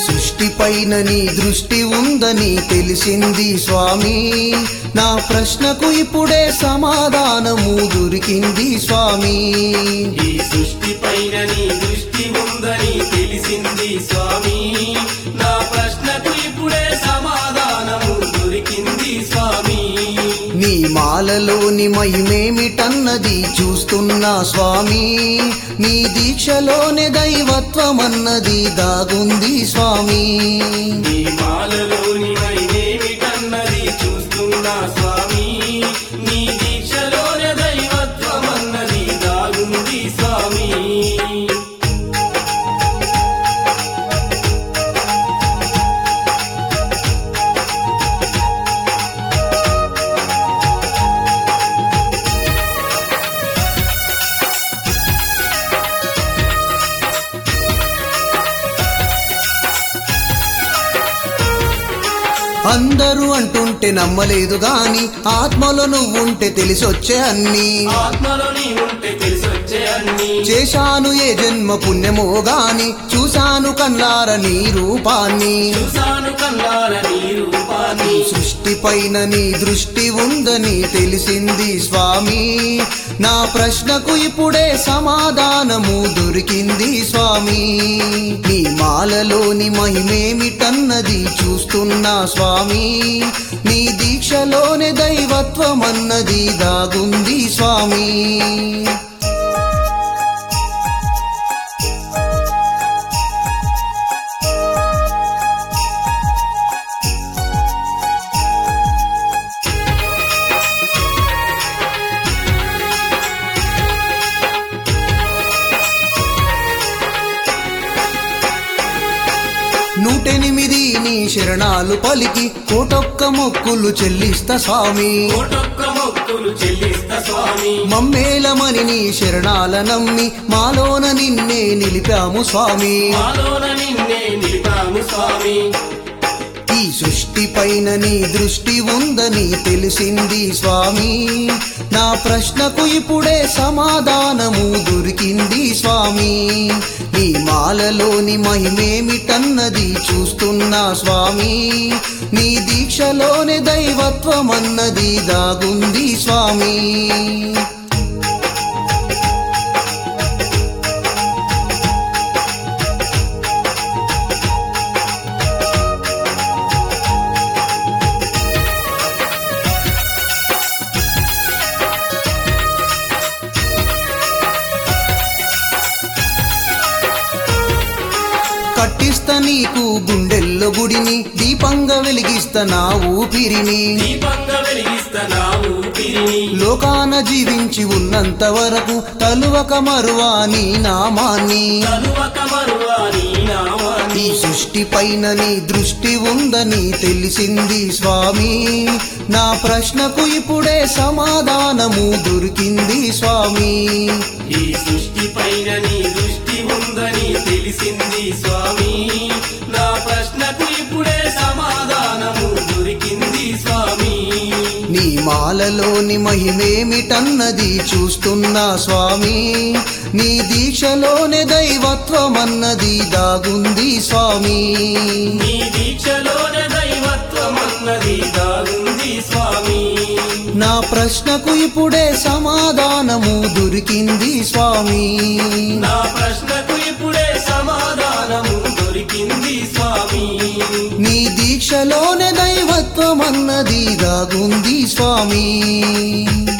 సృష్టిపైన నీ దృష్టి ఉందని తెలిసింది స్వామి, నా ప్రశ్నకు ఇప్పుడే సమాధానము దొరికింది స్వామి. ఈ సృష్టిపైన నీ దృష్టి ఉందని తెలిసింది స్వామి, నా ప్రశ్నకు ఇప్పుడే సమాధానము దొరికింది స్వామి. నీ మాలలోని మహిమేమిటన్నది చూస్తున్నా స్వామి, నీ దీక్షలోనే దైవత్వమన్నది దాగుంది స్వామి. నీ మాలలోని మహిమేమిటన్నది చూస్తున్నా స్వామి, నీ దీక్షలోనే దైవత్వమన్నది దాగుంది స్వామి. అందరూ అంటుంటే నమ్మలేదు గాని ఆత్మలో నువ్వుంటే తెలిసొచ్చే అన్ని, ఆత్మలో నీ ఉంటే తెలిసొచ్చే అన్ని. చేశాను ఏ జన్మ పుణ్యమో గాని చూశాను కన్నార నీ రూపాన్ని. చూశాను కన్నార నీ రూపాన్ని. సృష్టిపైన నీ దృష్టి ఉందని తెలిసింది స్వామి, నా ప్రశ్నకు ఇప్పుడే సమాధానము దొరికింది స్వామి. నీ మాలలోని మహిమేమిటన్నది చూస్తున్నా స్వామి, నీ దీక్షలోనే దైవత్వమన్నది దాగుంది స్వామి. నూటెనిమిది నీ శరణాలు పలికి కోటొక్క మొక్కులు చెల్లిస్తా స్వామి, కోటొక్క మొక్కులు చెల్లిస్తా స్వామి. మమ్మేలమని నీ శరణాల నమ్మి మాలోన నిన్నే నిలిపాము స్వామి. మాలోన నిన్నే నిలిపాము స్వామి. ఈ సృష్టిపైన నీ దృష్టి ఉందని తెలిసింది స్వామి, నా ప్రశ్నకు ఇప్పుడే సమాధానము దొరికింది స్వామి. నీ మాలలోని మహిమేమిటన్నది చూస్తున్నా స్వామి, నీ దీక్షలోనే దైవత్వమన్నది దాగుంది స్వామి. కట్టిస్తా నీకు గుండెల్లో గుడిని, దీపంగా వెలిగిస్తా నా ఊపిరిని. దీపంగా వెలిగిస్తా నా ఊపిరిని. లోకాన జీవించి ఉన్నంత వరకు తలువక మరువా నీ నామాన్ని. తలువక మరువా నీ నామాన్ని. ఈ సృష్టిపైన నీ దృష్టి ఉందని తెలిసింది స్వామి, నా ప్రశ్నకు ఇప్పుడే సమాధానము దొరికింది స్వామి. ఈ సృష్టిపైన నీ దృష్టి ఉందని తెలిసింది స్వామి, నా ప్రశ్నకు ఇప్పుడే సమాధానము దొరికింది స్వామి. నీ మాలలోని మహిమేమిటన్నది చూస్తున్నా స్వామి, నీ దీక్షలోనే దైవత్వమన్నది దాగుంది స్వామి. నీ దీక్షలోనే దైవత్వమన్నది దాగుంది స్వామి. నా ప్రశ్నకు ఇప్పుడే సమాధానము దొరికింది స్వామి. నా ప్రశ్నకు ఇప్పుడే సమాధానము దొరికింది స్వామి. నీ దీక్షలోనే దైవత్వమన్నది దాగుంది స్వామి.